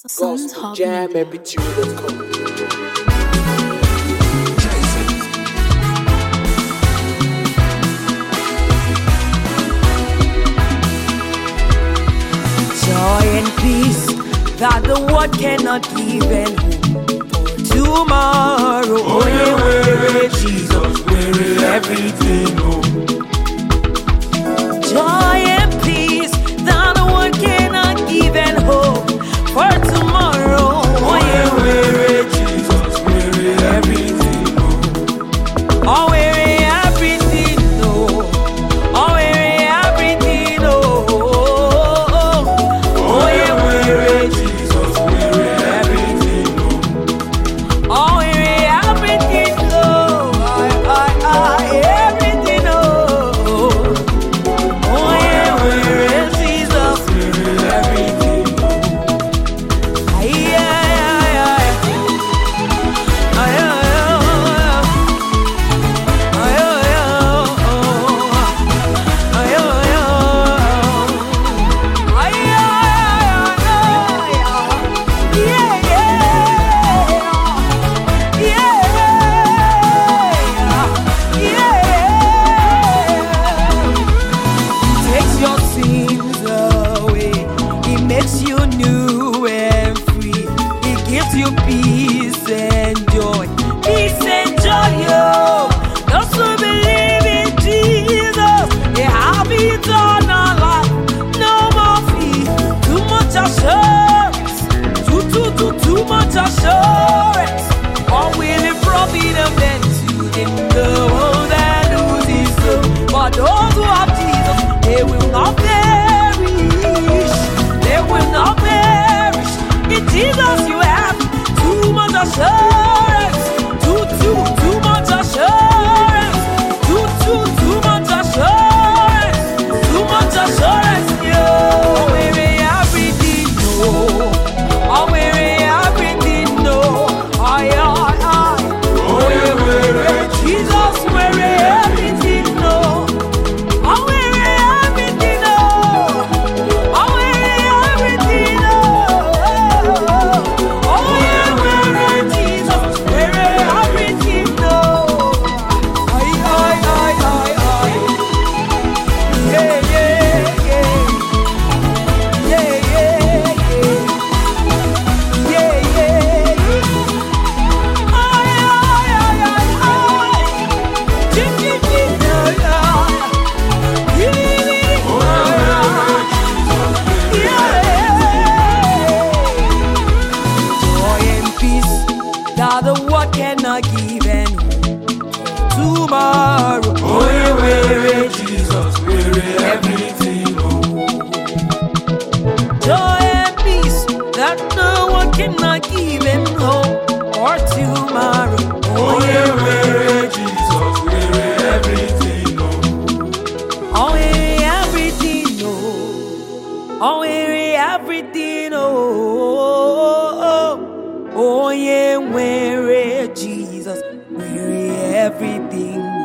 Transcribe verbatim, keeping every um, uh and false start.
gospel jam m p two dot com. Joy and peace that the world cannot give, and hope for tomorrow. Oh, yeah, where Jesus, where everything, oh. Joy and peace that the world cannot give, and hope for tomorrow. Oh, yeah, where Jesus, where everything, oh. Oh, where everything, oh. Oh, where everything, oh. Oh, yeah, where Jesus, where everything, oh. Oh, where everything, oh. I, I, I, everything, oh. Oh, yeah, where Jesus, Where everything, oh. ay, ay, ay, ay. Ay, ay, ay, ay, ay, ay, ay, takes your sins away. It makes you new and free. It gives you peace and joy. Peace and joy, yo. Those who believe in Jesus, they have eternal life. No more fear. Too much assurance. Too, too, too, too much assurance. Or will it profit them then to them the world that loses soul? But those who have Jesus, they will not perish. They will not perish. In Jesus you have too much assurance. Too, too, too much assurance. Too, too, too much assurance. Too much assurance. Yo, we're everything, no. Oh, we're everything, no. Aye, aye, aye. Oh, yeah, where Jesus, we're everything, no. Oh, we're everything, no. Oh, we're everything, no. Oh, yeah, we're Jesus, we're everything, no. Aye, aye, aye, aye, aye. Yeah, yeah, yeah. Yeah, yeah, yeah. Yeah, yeah, yeah. Aye, aye, aye, aye, aye. Chee, chee, chee, yeah, yeah. Yeah, yeah. Joy and peace that the world cannot give, and tomorrow. Oh, yeah, where Jesus, where everything, oh. Joy and peace that no one cannot give, and hope for tomorrow. Oh, yeah, where Jesus, where everything, oh. Oh, yeah, everything, oh. Oh, yeah, everything, oh. Oh, yeah, where Jesus, where everything,